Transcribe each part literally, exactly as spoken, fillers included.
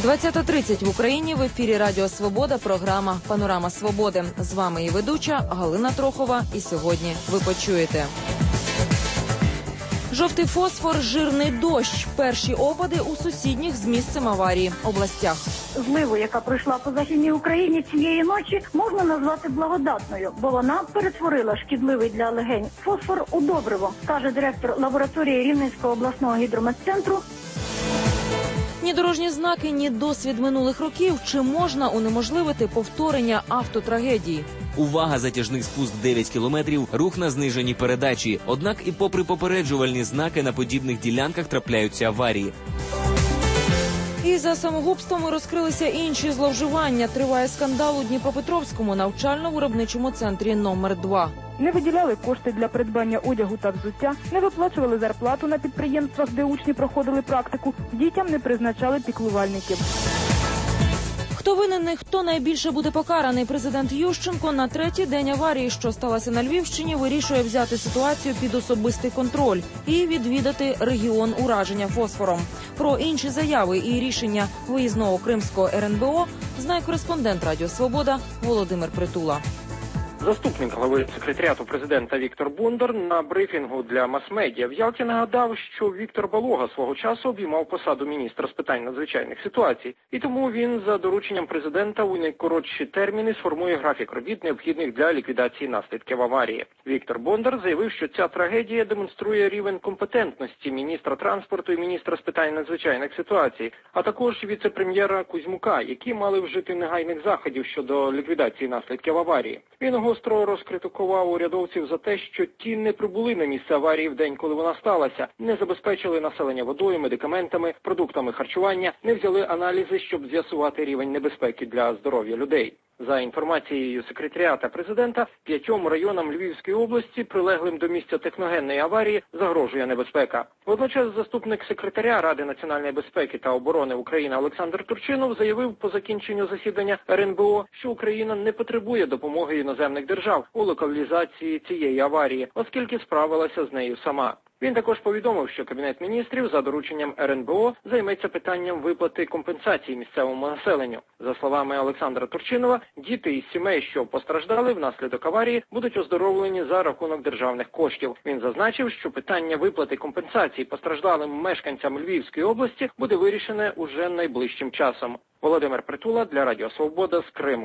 двадцята тридцять в Україні. В ефірі Радіо Свобода, програма «Панорама Свободи». З вами її ведуча Галина Трохова. І сьогодні ви почуєте. Жовтий фосфор, жирний дощ. Перші опади у сусідніх з місцем аварії областях. Зливу, яка пройшла по Західній Україні цієї ночі, можна назвати благодатною, бо вона перетворила шкідливий для легень фосфор у добриво, каже директор лабораторії Рівненського обласного гідрометцентру. Ні дорожні знаки, ні досвід минулих років. Чи можна унеможливити повторення автотрагедії? Увага, затяжний спуск дев'ять кілометрів, рух на зниженій передачі. Однак і попри попереджувальні знаки на подібних ділянках трапляються аварії. І за самогубствами розкрилися інші зловживання. Триває скандал у Дніпропетровському навчально-виробничому центрі номер два. Не виділяли кошти для придбання одягу та взуття, не виплачували зарплату на підприємствах, де учні проходили практику, дітям не призначали піклувальників. Хто винен і хто найбільше буде покараний? Президент Ющенко на третій день аварії, що сталося на Львівщині, вирішує взяти ситуацію під особистий контроль і відвідати регіон ураження фосфором. Про інші заяви і рішення виїзного кримського ер ен бе о знає кореспондент Радіо Свобода Володимир Притула. Заступник глави секретаріату президента Віктор Бондар на брифінгу для мас-медіа в Ялті нагадав, що Віктор Балога свого часу обіймав посаду міністра з питань надзвичайних ситуацій. І тому він за дорученням президента у найкоротші терміни сформує графік робіт, необхідних для ліквідації наслідків аварії. Віктор Бондар заявив, що ця трагедія демонструє рівень компетентності міністра транспорту і міністра з питань надзвичайних ситуацій, а також віце-прем'єра Кузьмука, які мали вжити негайних заходів щодо ліквідації наслідків аварії. Він гостро розкритикував урядовців за те, що ті не прибули на місце аварії в день, коли вона сталася, не забезпечили населення водою, медикаментами, продуктами харчування, не взяли аналізи, щоб з'ясувати рівень небезпеки для здоров'я людей. За інформацією секретаріата президента, п'ятьом районам Львівської області, прилеглим до місця техногенної аварії, загрожує небезпека. Водночас заступник секретаря Ради національної безпеки та оборони України Олександр Турчинов заявив по закінченню засідання ер ен бе о, що Україна не потребує допомоги іноземних держав у локалізації цієї аварії, оскільки справилася з нею сама. Він також повідомив, що Кабінет міністрів за дорученням ер ен бе о займеться питанням виплати компенсації місцевому населенню. За словами Олександра Турчинова, діти із сімей, що постраждали внаслідок аварії, будуть оздоровлені за рахунок державних коштів. Він зазначив, що питання виплати компенсації постраждалим мешканцям Львівської області буде вирішене уже найближчим часом. Володимир Притула для Радіо Свобода з Криму.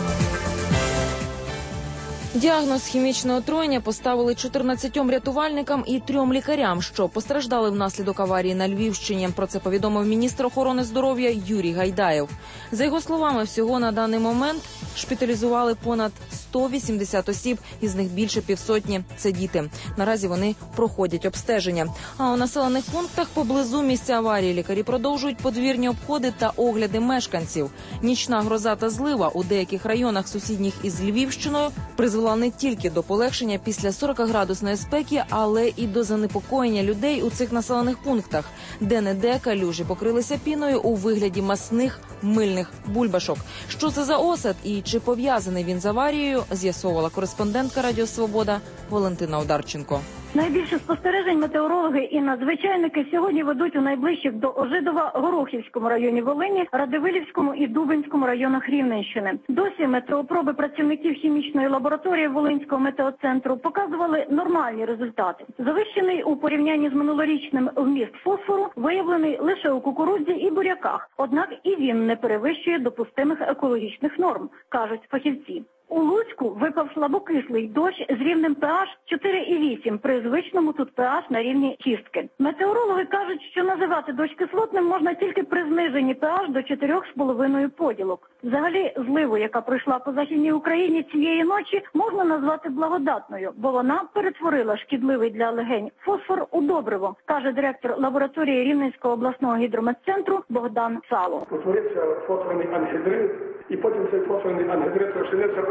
Діагноз хімічне отруєння поставили чотирнадцятьом рятувальникам і трьом лікарям, що постраждали внаслідок аварії на Львівщині. Про це повідомив міністр охорони здоров'я Юрій Гайдаєв. За його словами, всього на даний момент шпиталізували понад сто вісімдесят осіб, із них більше півсотні – це діти. Наразі вони проходять обстеження. А у населених пунктах поблизу місця аварії лікарі продовжують подвірні обходи та огляди мешканців. Нічна гроза та злива у деяких районах сусідніх із Львівщиною призвела не тільки до полегшення після сорокаградусної спеки, але і до занепокоєння людей у цих населених пунктах, де-не-де калюжі покрилися піною у вигляді масних мильних бульбашок. Що це за осад і чи пов'язаний він з аварією, з'ясовувала кореспондентка Радіо Свобода Валентина Одарченко. Найбільше спостережень метеорологи і надзвичайники сьогодні ведуть у найближчих до Ожидова Горохівському районі Волині, Радивилівському і Дубинському районах Рівненщини. Досі метеопроби працівників хімічної лабораторії Волинського метеоцентру показували нормальні результати. Завищений у порівнянні з минулорічним вміст фосфору виявлений лише у кукурудзі і буряках. Однак і він не перевищує допустимих екологічних норм, кажуть фахівці. У Луцьку випав слабокислий дощ з рівнем пе аш чотири і вісім, при звичному тут пе аш на рівні шістки. Метеорологи кажуть, що називати дощ кислотним можна тільки при зниженні пе аш до чотирьох з половиною поділок. Взагалі, зливу, яка пройшла по Західній Україні цієї ночі, можна назвати благодатною, бо вона перетворила шкідливий для легень фосфор у добриво, каже директор лабораторії Рівненського обласного гідрометцентру Богдан Сало. Утворився фосфорний ангідрид, і потім цей фосфорний ангідрид розчинився у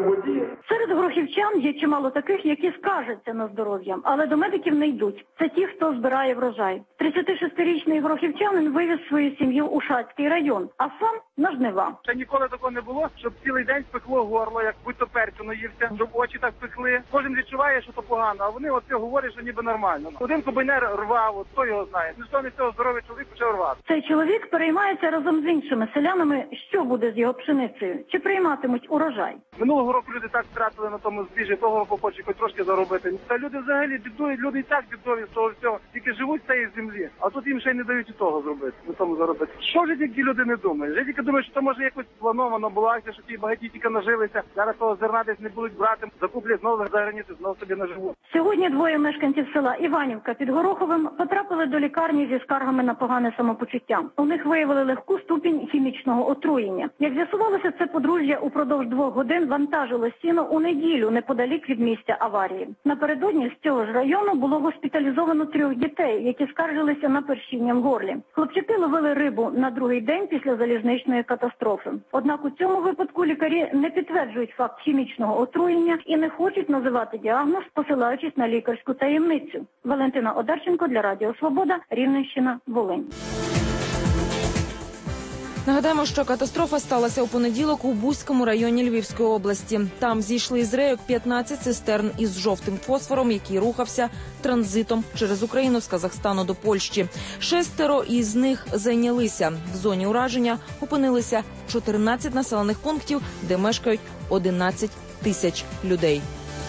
водії. Серед горохівчан є чимало таких, які скаржаться на здоров'я, але до медиків не йдуть. Це ті, хто збирає врожай. тридцятишестирічний горохівчанин вивіз свою сім'ю у Шацький район, а сам на жнива. Ще ніколи такого не було, щоб цілий день спекло горло, як будь-то перцю наївся, щоб очі так пекли. Кожен відчуває, що то погано, а вони оце говорять, що ніби нормально. Один комбайнер рвав, от хто його знає. Ніхто не цього здоровий чоловік почав рвати. Цей чоловік переймається разом з іншими селянами, що буде з його пшеницею, чи прийматимуть урожай. Минулого року люди так втратили на тому збіжжі, того року хочуть хоч трошки заробити. Та люди взагалі бідують, люди і так бідові з того всього, тільки живуть з цієї землі, а тут їм ще й не дають і того зробити, на тому заробити. Що ж тільки люди не думають? Вже тільки думають, що це може якось плановано було акція, що ті багаті тільки нажилися, зараз того зерна десь не будуть брати, закуплять знову за границю, знову собі наживуть. Сьогодні двоє мешканців села Іванівка під Гороховим потрапили до лікарні зі скаргами на погане самопочуття. У них виявили легку ступінь хімічного отруєння. Як з'ясувалося, це подружжя упродовж двох годин вантажило сіно у неділю неподалік від місця аварії. Напередодні з цього ж району було госпіталізовано трьох дітей, які скаржилися на першіння в горлі. Хлопчаки ловили рибу на другий день після залізничної катастрофи. Однак у цьому випадку лікарі не підтверджують факт хімічного отруєння і не хочуть називати діагноз, посилаючись на лікарську таємницю. Валентина Одарченко для Радіо Свобода, Рівненщина, Волинь. Нагадаємо, що катастрофа сталася у понеділок у Бузькому районі Львівської області. Там зійшли з рейок п'ятнадцять цистерн із жовтим фосфором, який рухався транзитом через Україну з Казахстану до Польщі. Шестеро із них зайнялися. В зоні ураження опинилися чотирнадцять населених пунктів, де мешкають одинадцять тисяч людей.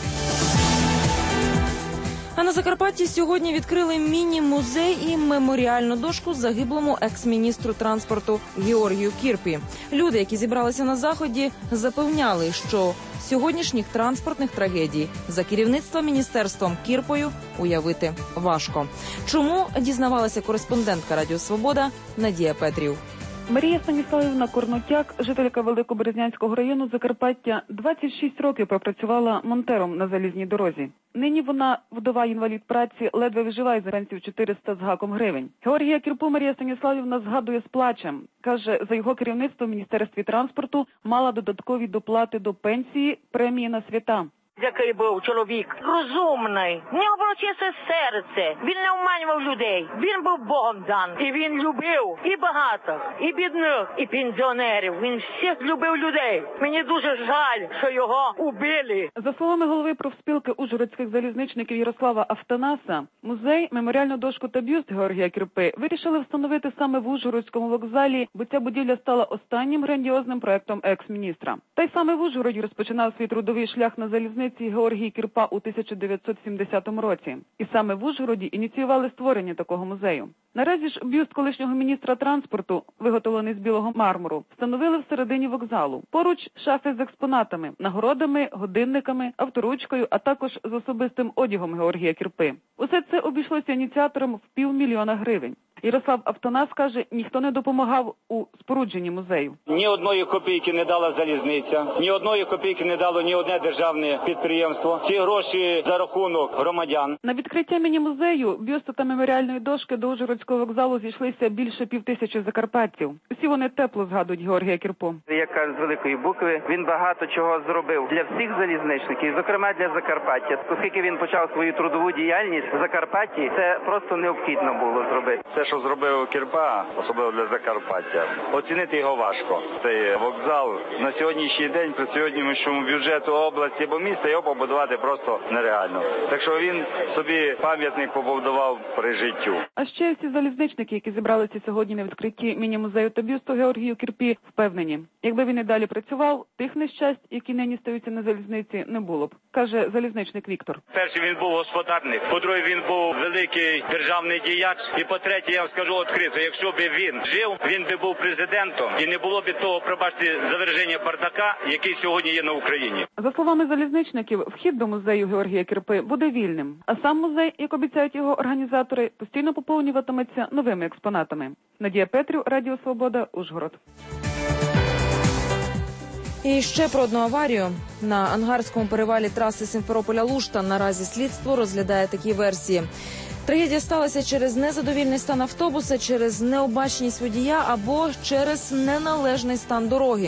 А на Закарпатті сьогодні відкрили міні-музей і меморіальну дошку загиблому екс-міністру транспорту Георгію Кірпі. Люди, які зібралися на заході, запевняли, що сьогоднішніх транспортних трагедій за керівництва міністерством Кірпою уявити важко. Чому, дізнавалася кореспондентка Радіо Свобода Надія Петрів. Марія Станіславівна Корнотяк, жителька Великоберезнянського району Закарпаття, двадцять шість років пропрацювала монтером на залізній дорозі. Нині вона, вдова інвалід праці, ледве виживає за пенсію чотириста з гаком гривень. Георгія Кірпу Марія Станіславівна згадує з плачем. Каже, за його керівництво в Міністерстві транспорту мала додаткові доплати до пенсії, премії на свята. Який був чоловік розумний, в нього було чисте серце, він не обманював людей, він був Богом дан. І він любив і багатих, і бідних, і пенсіонерів, він всіх любив людей. Мені дуже жаль, що його убили. За словами голови профспілки ужгородських залізничників Ярослава Автонаса, музей, меморіальну дошку та бюст Георгія Кірпи вирішили встановити саме в Ужгородському вокзалі, бо ця будівля стала останнім грандіозним проектом екс-міністра. Та й саме в Ужгороді розпочинав свій трудовий шлях на залізниці Георгій Кірпа у тисяча дев'ятсот сімдесятому році. І саме в Ужгороді ініціювали створення такого музею. Наразі ж бюст колишнього міністра транспорту, виготовлений з білого мармуру, встановили всередині вокзалу. Поруч шафи з експонатами, нагородами, годинниками, авторучкою, а також з особистим одягом Георгія Кірпи. Усе це обійшлося ініціаторам в півмільйона гривень. Ярослав Автонас каже, ніхто не допомагав у спорудженні музею. Ні одної копійки не дала залізниця, ні одної копійки не дало ні одне державне підприємство. Ці гроші за рахунок громадян. На відкриття міні-музею, бюсту та меморіальної дошки до Ужгородського вокзалу зійшлися більше півтисячі закарпатців. Усі вони тепло згадують Георгія Кірпу. Як кажуть з великої букви, він багато чого зробив для всіх залізничників, зокрема для Закарпаття. Оскільки він почав свою трудову діяльність в Закарпатті, це просто необхідно було зробити. Те, що зробив Кірпа, особливо для Закарпаття, оцінити його важко. Цей вокзал на сьогоднішній день при сьогоднішньому бюджету області або міста його побудувати просто нереально. Так що він собі пам'ятник побудував при життю. А ще всі залізничники, які зібралися сьогодні на відкритті міні-музею та бюсту Георгію Кірпі, впевнені, якби він і далі працював, тих нещасть, які нині стаються на залізниці, не було б, каже залізничник Віктор. Перший він був господарник, по-друге він був великий державний діяч, і по-третє, я вам скажу відкрито, якщо б він жив, він би був президентом і не було б того, пробачте, заверження бардака, який сьогодні є на Україні. За словами залізничників, вхід до музею Георгія Кірпи буде вільним, а сам музей, як обіцяють його організатори, постійно поповнюватиметься новими експонатами. Надія Петрів, Радіо Свобода, Ужгород. І ще про одну аварію. На Ангарському перевалі траси Сімферополя-Лушта наразі слідство розглядає такі версії. Трагедія сталася через незадовільний стан автобуса, через необачність водія або через неналежний стан дороги.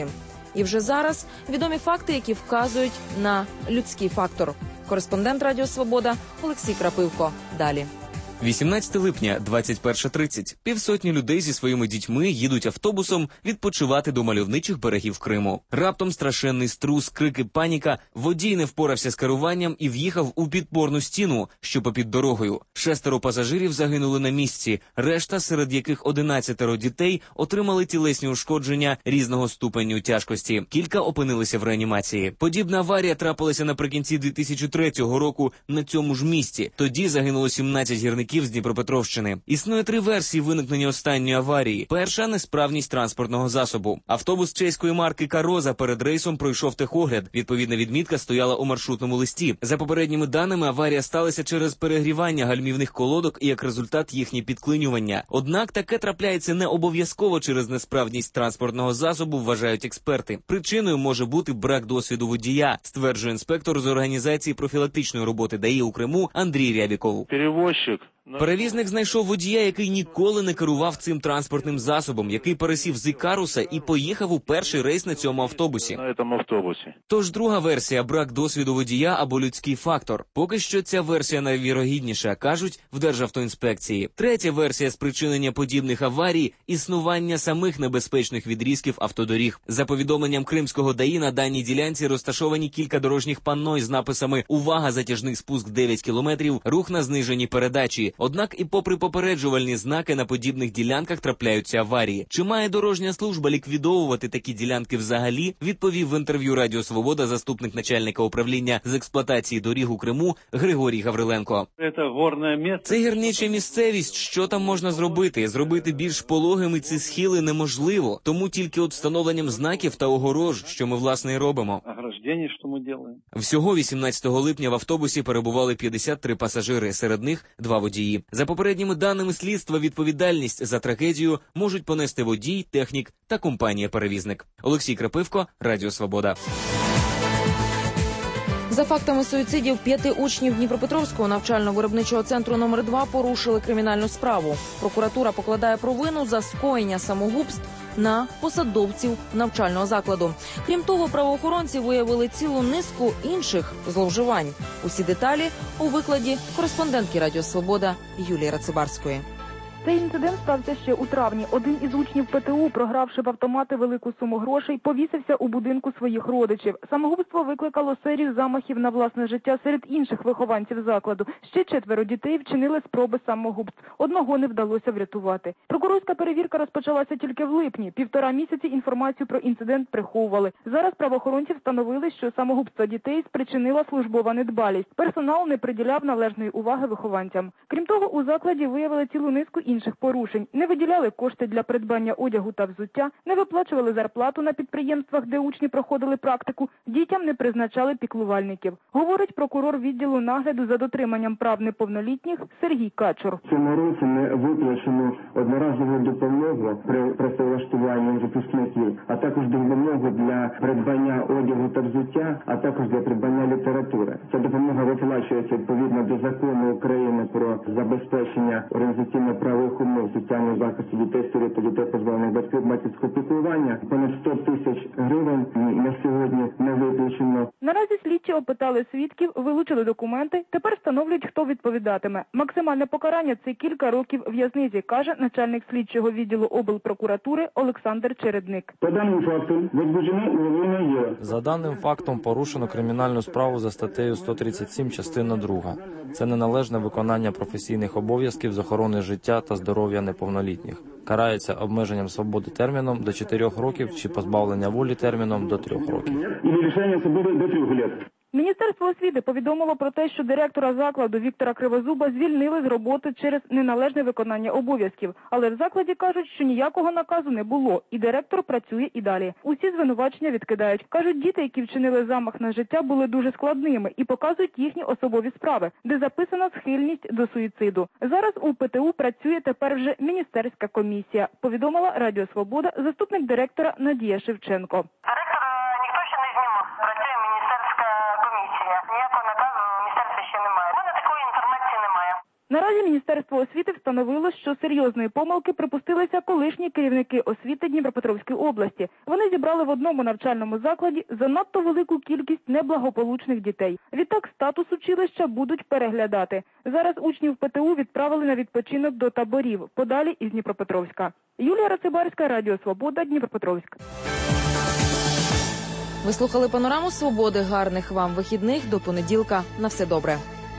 І вже зараз відомі факти, які вказують на людський фактор. Кореспондент Радіо Свобода Олексій Крапивко. Далі. вісімнадцятого липня, двадцять перша тридцять. Півсотні людей зі своїми дітьми їдуть автобусом відпочивати до мальовничих берегів Криму. Раптом страшенний струс, крики, паніка. Водій не впорався з керуванням і в'їхав у підпорну стіну, що попід дорогою. Шестеро пасажирів загинули на місці. Решта, серед яких одинадцятеро дітей, отримали тілесні ушкодження різного ступеню тяжкості. Кілька опинилися в реанімації. Подібна аварія трапилася наприкінці дві тисячі третього року на цьому ж місці. Тоді загинуло сімнадцять гірників з Дніпропетровщини. Існує три версії виникнення останньої аварії. Перша – несправність транспортного засобу. Автобус чеської марки «Кароза» перед рейсом пройшов техогляд. Відповідна відмітка стояла у маршрутному листі. За попередніми даними, аварія сталася через перегрівання гальмівних колодок і як результат їхнє підклинювання. Однак таке трапляється не обов'язково через несправність транспортного засобу, вважають експерти. Причиною може бути брак досвіду водія, стверджує інспектор з організації профілактичної роботи ДАІ у Криму Андрій Рябіков. Перевозчик. Перевізник знайшов водія, який ніколи не керував цим транспортним засобом, який пересів з Ікаруса і поїхав у перший рейс на цьому автобусі. На цьому автобусі. Тож друга версія – брак досвіду водія або людський фактор. Поки що ця версія найвірогідніша, кажуть в Державтоінспекції. Третя версія спричинення подібних аварій – існування самих небезпечних відрізків автодоріг. За повідомленням кримського ДАІ, на даній ділянці розташовані кілька дорожніх панно з написами «Увага! Затяжний спуск дев'ять кілометрів! Рух на зниженій передачі». Однак і попри попереджувальні знаки на подібних ділянках трапляються аварії. Чи має дорожня служба ліквідовувати такі ділянки взагалі, відповів в інтерв'ю Радіо Свобода заступник начальника управління з експлуатації доріг у Криму Григорій Гавриленко. Це гірнича місцевість. Що там можна зробити? Зробити більш пологими ці схили неможливо. Тому тільки от встановленням знаків та огорож, що ми власне і робимо. Всього вісімнадцятого липня в автобусі перебували п'ятдесят три пасажири, серед них два водії. За попередніми даними слідства, відповідальність за трагедію можуть понести водій, технік та компанія-перевізник. Олексій Крапивко, Радіо Свобода. За фактами суїцидів п'яти учнів Дніпропетровського навчально-виробничого центру номер два порушили кримінальну справу. Прокуратура покладає провину за скоєння самогубств на посадовців навчального закладу. Крім того, правоохоронці виявили цілу низку інших зловживань. Усі деталі у викладі кореспондентки Радіо Свобода Юлії Рацибарської. Цей інцидент стався ще у травні. Один із учнів ПТУ, програвши в автомати велику суму грошей, повісився у будинку своїх родичів. Самогубство викликало серію замахів на власне життя серед інших вихованців закладу. Ще четверо дітей вчинили спроби самогубств. Одного не вдалося врятувати. Прокурорська перевірка розпочалася тільки в липні. Півтора місяці інформацію про інцидент приховували. Зараз правоохоронці встановили, що самогубство дітей спричинила службова недбалість. Персонал не приділяв належної уваги вихованцям. Крім того, у закладі виявили цілу низку інших порушень. Не виділяли кошти для придбання одягу та взуття, не виплачували зарплату на підприємствах, де учні проходили практику, дітям не призначали піклувальників. Говорить прокурор відділу нагляду за дотриманням прав неповнолітніх Сергій Качур. В цьому році не виплачено одноразову допомогу при працевлаштуванні випускників, а також допомогу для придбання одягу та взуття, а також для придбання літератури. Ця допомога виплачується відповідно до закону України про забезпечення організаційного права умов соціального захисту дітей, сиріт та дітей, позбавлених батьків батьківського піклування. Понад сто тисяч гривень на сьогодні не виплачено. Наразі слідчі опитали свідків, вилучили документи, тепер встановлюють, хто відповідатиме. Максимальне покарання – це кілька років в'язниці, каже начальник слідчого відділу облпрокуратури Олександр Чередник. По даним фактам возбуждено уголовне діло. За даним фактом порушено кримінальну справу за статтею сто тридцять сім, частина друга. Це неналежне виконання професійних обов'язків з охорони життя та здоров'я неповнолітніх. Карається обмеженням свободи терміном до чотирьох років чи позбавлення волі терміном до трьох років. І лишення свободи до трьох років. Міністерство освіти повідомило про те, що директора закладу Віктора Кривозуба звільнили з роботи через неналежне виконання обов'язків. Але в закладі кажуть, що ніякого наказу не було, і директор працює і далі. Усі звинувачення відкидають. Кажуть, діти, які вчинили замах на життя, були дуже складними і показують їхні особові справи, де записана схильність до суїциду. Зараз у ПТУ працює тепер вже міністерська комісія, повідомила Радіо Свобода заступник директора Надія Шевченко. Наразі Міністерство освіти встановило, що серйозної помилки припустилися колишні керівники освіти Дніпропетровської області. Вони зібрали в одному навчальному закладі занадто велику кількість неблагополучних дітей. Відтак статус училища будуть переглядати. Зараз учнів ПТУ відправили на відпочинок до таборів, подалі із Дніпропетровська. Юлія Рацибарська, Радіо Свобода, Дніпропетровськ. Ви слухали «Панораму Свободи». Гарних вам вихідних. До понеділка. На все добре.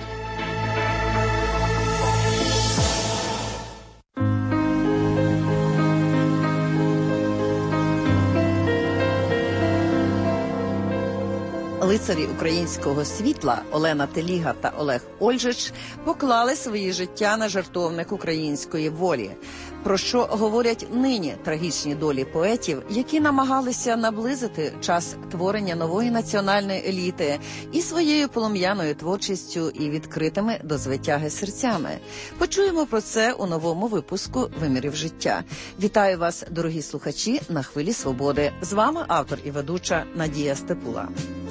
Лицарі українського світла Олена Теліга та Олег Ольжич поклали свої життя на жертовник української волі. Про що говорять нині трагічні долі поетів, які намагалися наблизити час творення нової національної еліти і своєю полум'яною творчістю і відкритими до звитяги серцями. Почуємо про це у новому випуску «Вимірів життя». Вітаю вас, дорогі слухачі, на Хвилі Свободи. З вами автор і ведуча Надія Степула.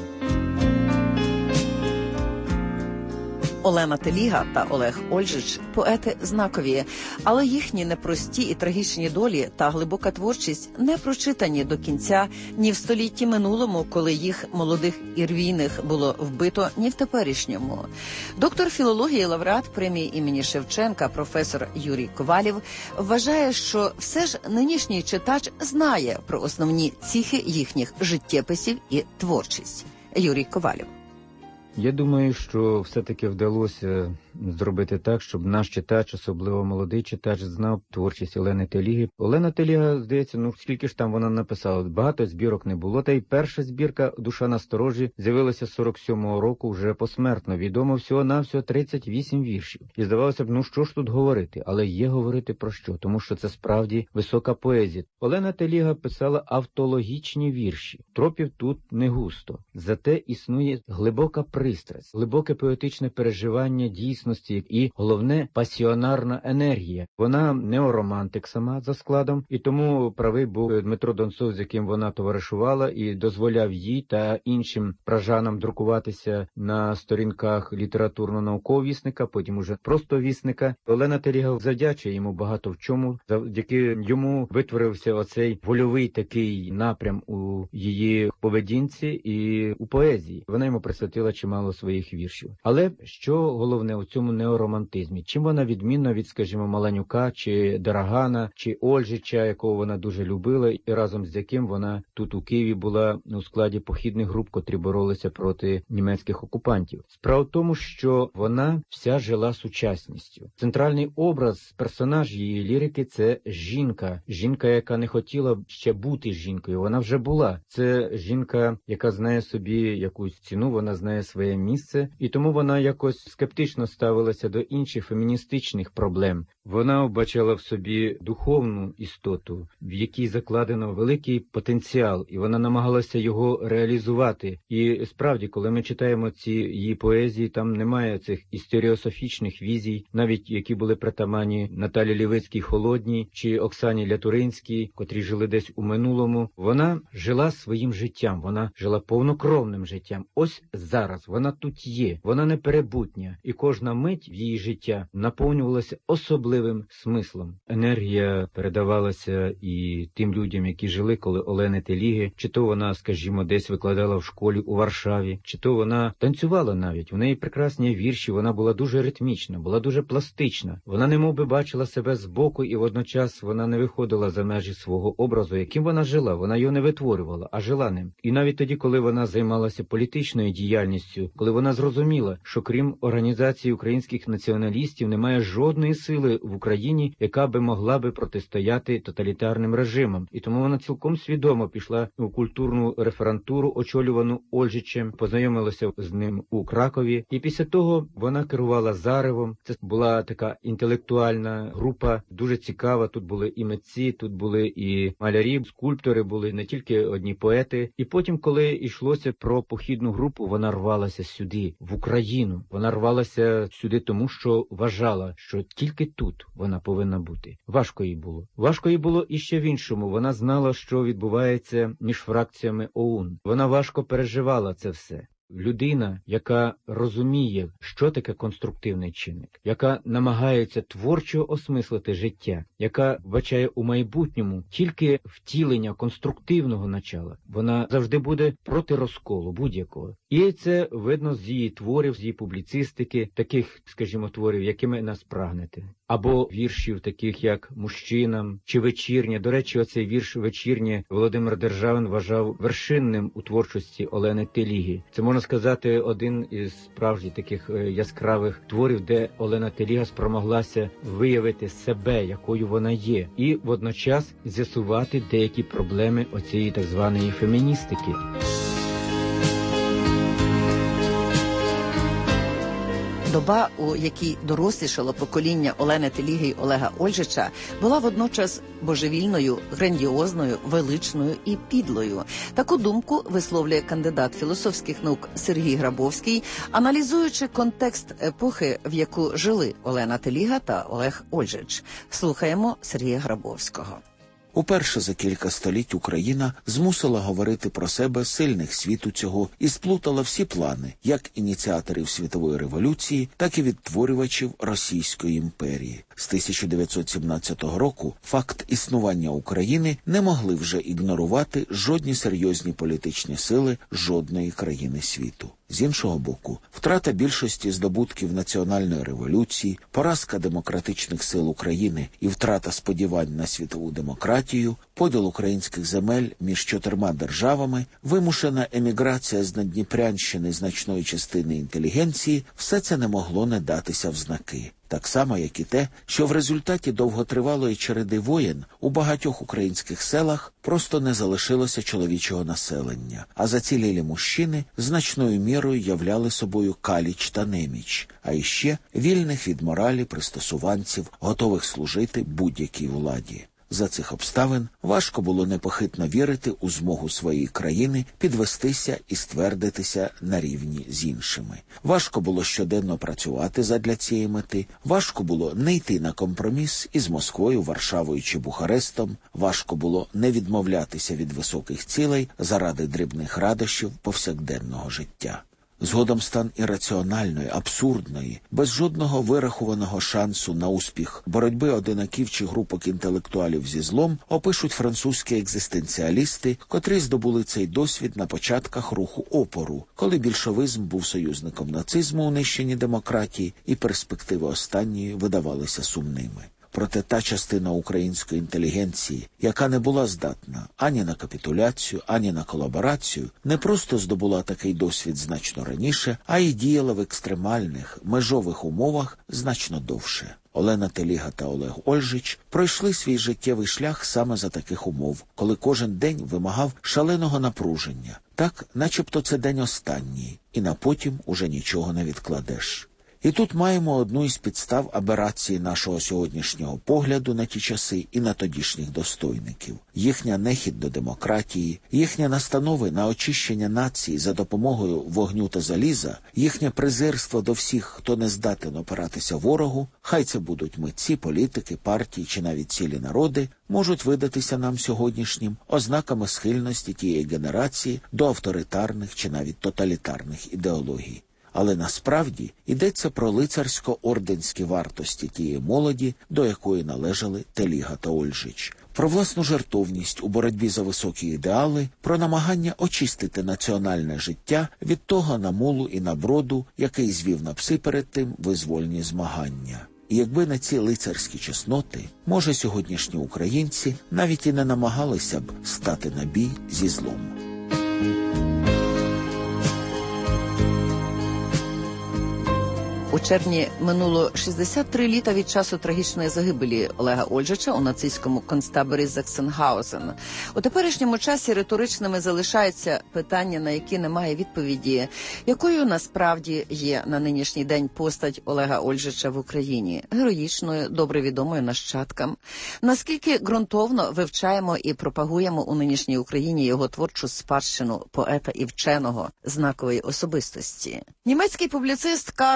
Олена Теліга та Олег Ольжич – поети знакові, але їхні непрості і трагічні долі та глибока творчість не прочитані до кінця ні в столітті минулому, коли їх молодих і рвійних було вбито, ні в теперішньому. Доктор філології, лауреат премії імені Шевченка, професор Юрій Ковалів вважає, що все ж нинішній читач знає про основні ціхи їхніх життєписів і творчість. Юрій Ковалів. Я думаю, що все-таки вдалося зробити так, щоб наш читач, особливо молодий читач, знав творчість Олени Теліги. Олена Теліга, здається, ну скільки ж там вона написала, багато збірок не було. Та й перша збірка «Душа насторожі» з'явилася з сорок сьомого року вже посмертно. Відомо всього-навсього тридцять вісім віршів. І здавалося б, ну що ж тут говорити? Але є говорити про що? Тому що це справді висока поезія. Олена Теліга писала автологічні вірші. Тропів тут не густо. Зате існує глибока пристрасть, глибоке поетичне переживання дійсності і, головне, пасіонарна енергія. Вона неоромантик сама за складом, і тому правий був Дмитро Донцов, з яким вона товаришувала, і дозволяв їй та іншим пражанам друкуватися на сторінках літературно-наукового вісника, потім уже просто вісника. Олена Теліга завдячує йому багато в чому, завдяки йому витворився оцей вольовий такий напрям у її поведінці і у поезії. Вона йому присвятила чимало своїх віршів. Але що головне у цьому неоромантизмі? Чим вона відмінна від, скажімо, Маланюка, чи Дарагана, чи Ольжича, якого вона дуже любила, і разом з яким вона тут у Києві була у складі похідних груп, котрі боролися проти німецьких окупантів. Справа в тому, що вона вся жила сучасністю. Центральний образ, персонаж її лірики – це жінка. Жінка, яка не хотіла ще бути жінкою, вона вже була. Це жінка, яка знає собі якусь ціну, вона знає своє місце, і тому вона якось скептично ставилася до інших феміністичних проблем. Вона побачила в собі духовну істоту, в якій закладено великий потенціал, і вона намагалася його реалізувати. І справді, коли ми читаємо ці її поезії, там немає цих історіософічних візій, навіть які були притаманні Наталі Лівицькій Холодній чи Оксані Лятуринській, котрі жили десь у минулому. Вона жила своїм життям, вона жила повнокровним життям. Ось зараз вона тут є, вона неперебутня, і кожна мить в її життя наповнювалася особливим смислом. Енергія передавалася і тим людям, які жили коло Олени Теліги, чи то вона, скажімо, десь викладала в школі у Варшаві, чи то вона танцювала навіть. У неї прекрасні вірші, вона була дуже ритмічна, була дуже пластична. Вона немов би бачила себе збоку, і водночас вона не виходила за межі свого образу, яким вона жила. Вона його не витворювала, а жила ним. І навіть тоді, коли вона займалася політичною діяльністю, коли вона зрозуміла, що крім організації українських націоналістів немає жодної сили в Україні, яка би могла би протистояти тоталітарним режимам. І тому вона цілком свідомо пішла у культурну реферантуру, очолювану Ольжичем, познайомилася з ним у Кракові. І після того вона керувала Заревом. Це була така інтелектуальна група, дуже цікава. Тут були і митці, тут були і малярі, скульптори, були не тільки одні поети. І потім, коли йшлося про похідну групу, вона рвалася сюди, в Україну. Вона рвалася сюди тому, що вважала, що тільки тут вона повинна бути. Важко їй було. Важко їй було і ще в іншому. Вона знала, що відбувається між фракціями ОУН. Вона важко переживала це все. людина, яка розуміє, що таке конструктивний чинник, яка намагається творчо осмислити життя, яка вбачає у майбутньому тільки втілення конструктивного начала, вона завжди буде проти розколу будь-якого. І це видно з її творів, з її публіцистики, таких, скажімо, творів, якими нас прагнете. Або віршів таких, як «Мужчинам» чи «Вечірнє». До речі, оцей вірш «Вечірнє» Володимир Державин вважав вершинним у творчості Олени Теліги. Це, можна сказати, один із справжніх таких яскравих творів, де Олена Теліга спромоглася виявити себе, якою вона є, і водночас з'ясувати деякі проблеми оцієї так званої феміністики. Доба, у якій дорослішало покоління Олени Теліги й Олега Ольжича, була водночас божевільною, грандіозною, величною і підлою. Таку думку висловлює кандидат філософських наук Сергій Грабовський, аналізуючи контекст епохи, в яку жили Олена Теліга та Олег Ольжич. Слухаємо Сергія Грабовського. Уперше за кілька століть Україна змусила говорити про себе сильних світу цього і сплутала всі плани, як ініціаторів світової революції, так і відтворювачів Російської імперії. З тисяча дев'ятсот сімнадцятого року факт існування України не могли вже ігнорувати жодні серйозні політичні сили жодної країни світу. З іншого боку, втрата більшості здобутків національної революції, поразка демократичних сил України і втрата сподівань на світову демократію, поділ українських земель між чотирма державами, вимушена еміграція з Надніпрянщини значної частини інтелігенції – все це не могло не датися в знаки. Так само, як і те, що в результаті довготривалої череди воєн у багатьох українських селах просто не залишилося чоловічого населення, а зацілілі мужчини значною мірою являли собою каліч та неміч, а іще вільних від моралі пристосуванців, готових служити будь-якій владі. За цих обставин важко було непохитно вірити у змогу своєї країни підвестися і ствердитися на рівні з іншими. Важко було щоденно працювати задля цієї мети, важко було не йти на компроміс із Москвою, Варшавою чи Бухарестом, важко було не відмовлятися від високих цілей заради дрібних радощів повсякденного життя. Згодом стан ірраціональної, абсурдної, без жодного вирахованого шансу на успіх боротьби одинаків чи групок інтелектуалів зі злом опишуть французькі екзистенціалісти, котрі здобули цей досвід на початках руху опору, коли більшовизм був союзником нацизму у нищенні демократії і перспективи останньої видавалися сумними. Проте та частина української інтелігенції, яка не була здатна ані на капітуляцію, ані на колаборацію, не просто здобула такий досвід значно раніше, а й діяла в екстремальних, межових умовах значно довше. Олена Теліга та Олег Ольжич пройшли свій життєвий шлях саме за таких умов, коли кожен день вимагав шаленого напруження. Так, начебто це день останній, і на потім уже нічого не відкладеш. І тут маємо одну із підстав аберації нашого сьогоднішнього погляду на ті часи і на тодішніх достойників. Їхня нехід до демократії, їхні настанови на очищення нації за допомогою вогню та заліза, їхнє презирство до всіх, хто не здатен опиратися ворогу, хай це будуть митці, політики, партії чи навіть цілі народи, можуть видатися нам сьогоднішнім ознаками схильності тієї генерації до авторитарних чи навіть тоталітарних ідеологій. Але насправді йдеться про лицарсько-орденські вартості тієї молоді, до якої належали Теліга та Ольжич, про власну жертовність у боротьбі за високі ідеали, про намагання очистити національне життя від того намулу і наброду, який звів на пси перед тим визвольні змагання. І якби не ці лицарські чесноти, може сьогоднішні українці навіть і не намагалися б стати на бій зі злом. У червні минуло шістдесят три літа від часу трагічної загибелі Олега Ольжича у нацистському концтаборі Заксенгаузен. У теперішньому часі риторичними залишаються питання, на які немає відповіді, якою насправді є на нинішній день постать Олега Ольжича в Україні, героїчною, добре відомою нащадкам. Наскільки ґрунтовно вивчаємо і пропагуємо у нинішній Україні його творчу спадщину поета і вченого, знакової особистості. Німецький публіцист Карл Бернард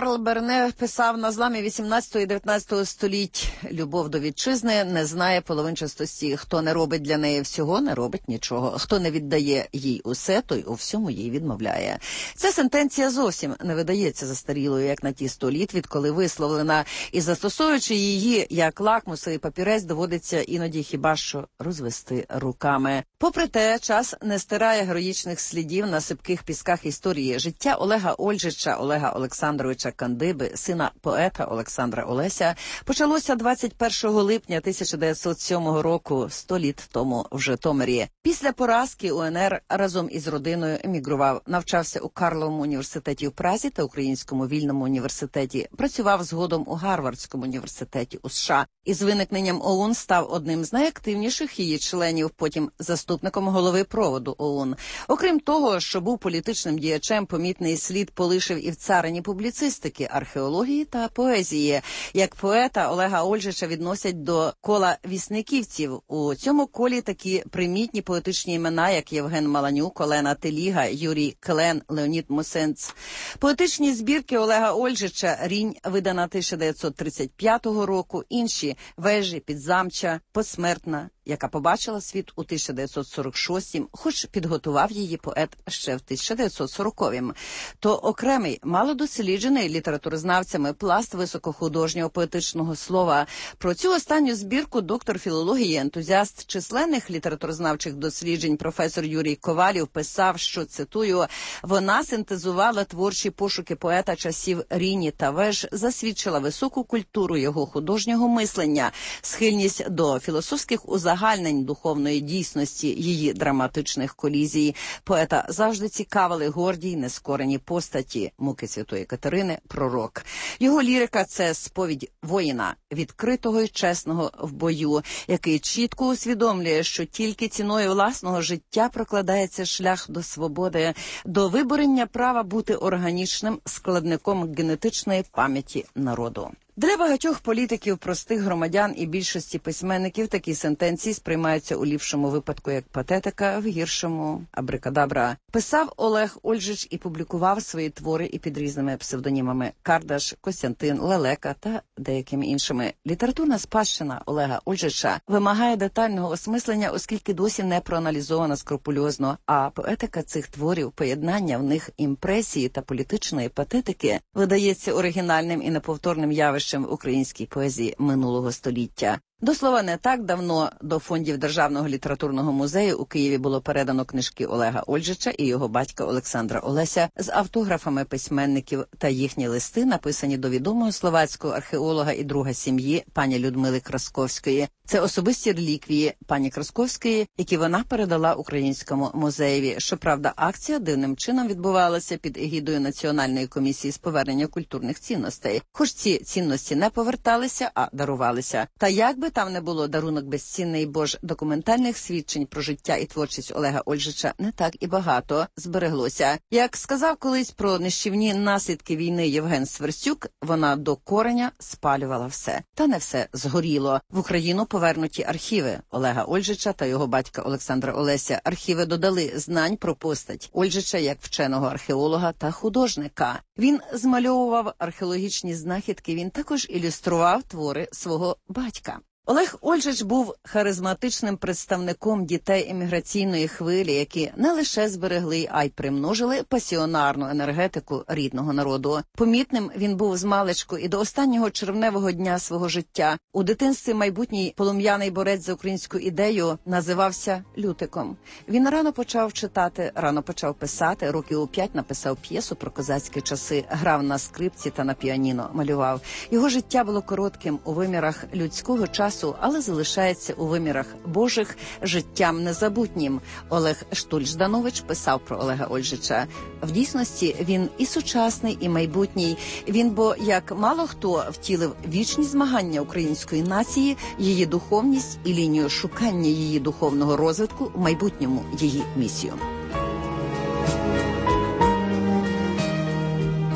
Карне писав: на зламі вісімнадцятого і дев'ятнадцятого століть любов до вітчизни не знає половинчастості. Хто не робить для неї всього, не робить нічого. Хто не віддає їй усе, той у всьому їй відмовляє. Ця сентенція зовсім не видається застарілою, як на ті сто літ, відколи висловлена, і застосовуючи її як лакмусовий папірець, доводиться іноді хіба що розвести руками. Попри те, час не стирає героїчних слідів на сипких пісках історії. Життя Олега Ольжича, Олега Олександровича Кандиби, сина поета Олександра Олеся, почалося двадцять першого липня тисяча дев'ятсот сьомого року, сто літ тому в Житомирі. Після поразки УНР разом із родиною емігрував, навчався у Карловому університеті в Празі та Українському вільному університеті, працював згодом у Гарвардському університеті у США. Із виникненням ОУН став одним з найактивніших її членів, потім заступником голови проводу ОУН. Окрім того, що був політичним діячем, помітний слід полишив і в царині публіцистики, археології та поезії. Як поета Олега Ольжича відносять до кола вісниківців. У цьому колі такі примітні поетичні імена, як Євген Маланюк, Олена Теліга, Юрій Клен, Леонід Мосенц. Поетичні збірки Олега Ольжича «Рінь», видана тисяча дев'ятсот тридцять п'ятого року, інші «Вежі», «Підзамча», «Посмертна», яка побачила світ у тисяча дев'ятсот сорок шостому, хоч підготував її поет ще в тисяча дев'ятсот сороковому. То окремий, мало досліджений літературознавцями пласт високохудожнього поетичного слова. Про цю останню збірку доктор філології, ентузіаст численних літературознавчих досліджень професор Юрій Ковалів писав, що, цитую, «вона синтезувала творчі пошуки поета часів Ріні та Веж, засвідчила високу культуру його художнього мислення, схильність до філософських узагальнень, загальнень духовної дійсності її драматичних колізій. Поета завжди цікавили горді й нескорені постаті. Муки Святої Катерини, пророк. Його лірика – це сповідь воїна, відкритого й чесного в бою, який чітко усвідомлює, що тільки ціною власного життя прокладається шлях до свободи, до виборення права бути органічним складником генетичної пам'яті народу. Для багатьох політиків, простих громадян і більшості письменників такі сентенції сприймаються у ліпшому випадку як патетика, в гіршому – абрикадабра. Писав Олег Ольжич і публікував свої твори і під різними псевдонімами – Кардаш, Костянтин, Лелека та деякими іншими. Літературна спадщина Олега Ольжича вимагає детального осмислення, оскільки досі не проаналізована скрупульозно, а поетика цих творів, поєднання в них імпресії та політичної патетики видається оригінальним і неповторним явищем в українській поезії минулого століття. До слова, не так давно до фондів Державного літературного музею у Києві було передано книжки Олега Ольжича і його батька Олександра Олеся з автографами письменників та їхні листи, написані до відомого словацького археолога і друга сім'ї пані Людмили Красковської. Це особисті реліквії пані Красковської, які вона передала Українському музеєві. Щоправда, акція дивним чином відбувалася під егідою Національної комісії з повернення культурних цінностей. Хоч ці цінності не поверталися, а дарувалися. Та як би там не було, дарунок безцінний, бо ж документальних свідчень про життя і творчість Олега Ольжича не так і багато збереглося. Як сказав колись про нищівні наслідки війни Євген Сверстюк, вона до кореня спалювала все. Та не все згоріло. В Україну повернуті архіви Олега Ольжича та його батька Олександра Олеся. Архіви додали знань про постать Ольжича як вченого археолога та художника. Він змальовував археологічні знахідки, він також ілюстрував твори свого батька. Олег Ольжич був харизматичним представником дітей еміграційної хвилі, які не лише зберегли, а й примножили пасіонарну енергетику рідного народу. Помітним він був змалечку і до останнього червневого дня свого життя. У дитинстві майбутній полум'яний борець за українську ідею називався Лютиком. Він рано почав читати, рано почав писати, років у п'ять написав п'єсу про козацькі часи, грав на скрипці та на піаніно, малював. Його життя було коротким у вимірах людського часу, але залишається у вимірах Божих життям незабутнім. Олег Штуль-Жданович писав про Олега Ольжича. В дійсності він і сучасний, і майбутній. Він, бо як мало хто, втілив вічні змагання української нації, її духовність і лінію шукання її духовного розвитку в майбутньому її місію.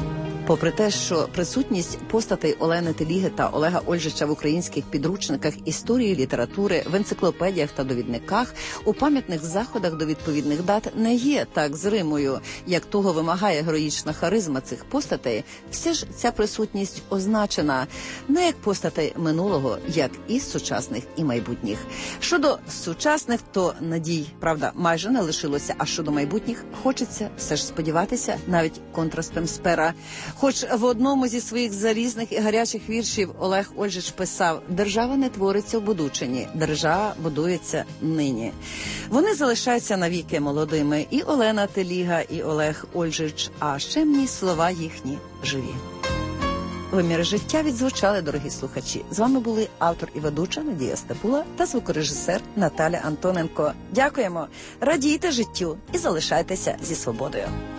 Попри те, що присутність постатей Олени Теліги та Олега Ольжича в українських підручниках історії, літератури, в енциклопедіях та довідниках, у пам'ятних заходах до відповідних дат не є так зримою, як того вимагає героїчна харизма цих постатей, все ж ця присутність означена не як постатей минулого, як і сучасних і майбутніх. Щодо сучасних, то надій, правда, майже не лишилося, а щодо майбутніх хочеться все ж сподіватися, навіть контрастом з пера. Хоч в одному зі своїх залізних і гарячих віршів Олег Ольжич писав: «Держава не твориться в будучині, держава будується нині». Вони залишаються навіки молодими, і Олена Теліга, і Олег Ольжич, а щемні слова їхні живі. Виміри життя відзвучали, дорогі слухачі. З вами були автор і ведуча Надія Степула та звукорежисер Наталя Антоненко. Дякуємо, радійте життю і залишайтеся зі свободою.